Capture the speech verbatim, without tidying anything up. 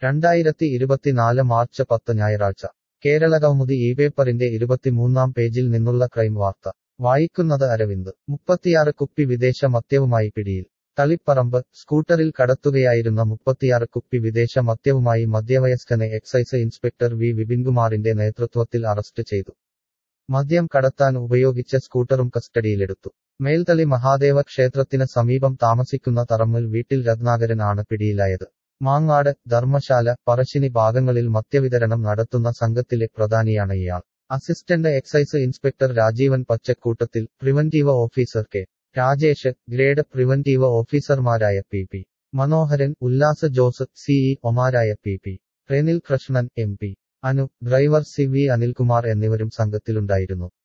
രണ്ടായിരത്തി ഇരുപത്തിനാല് മാർച്ച് പത്ത് ഞായറാഴ്ച കേരളകൗമുദി ഈ പേപ്പറിന്റെ ഇരുപത്തിമൂന്നാം പേജിൽ നിന്നുള്ള ക്രൈം വാർത്ത വായിക്കുന്നത് അരവിന്ദ് മുപ്പത്തിയാറ് കുപ്പി വിദേശ മദ്യവുമായി പിടിയിൽ തളിപ്പറമ്പ് സ്കൂട്ടറിൽ കടത്തുകയായിരുന്ന മുപ്പത്തിയാറ് കുപ്പി വിദേശ മദ്യവുമായി മധ്യവയസ്കനെ എക്സൈസ് ഇൻസ്പെക്ടർ വി വിപിൻകുമാറിന്റെ നേതൃത്വത്തിൽ അറസ്റ്റ് ചെയ്തു മദ്യം കടത്താൻ ഉപയോഗിച്ച സ്കൂട്ടറും കസ്റ്റഡിയിലെടുത്തു മേൽത്തളി മഹാദേവ ക്ഷേത്രത്തിന് സമീപം താമസിക്കുന്ന തറമ്മൽ വീട്ടിൽ രത്നാകരൻ ആണ് പിടിയിലായത് മാങ്ങാട് ധർമ്മശാല പറശ്ശിനി ഭാഗങ്ങളിൽ മദ്യവിതരണം നടത്തുന്ന സംഘത്തിലെ പ്രധാനിയാണ് ഇയാൾ അസിസ്റ്റന്റ് എക്സൈസ് ഇൻസ്പെക്ടർ രാജീവൻ പച്ചക്കൂട്ടത്തിൽ preventive officer K Rajesh grade preventive ഓഫീസർമാരായ P P Manoharan Ullas Jose C E ഒമാരായ P P Renil Krishnan M P Anu driver C V Anilkumar എന്നിവരും സംഘത്തിലുണ്ടായിരുന്നു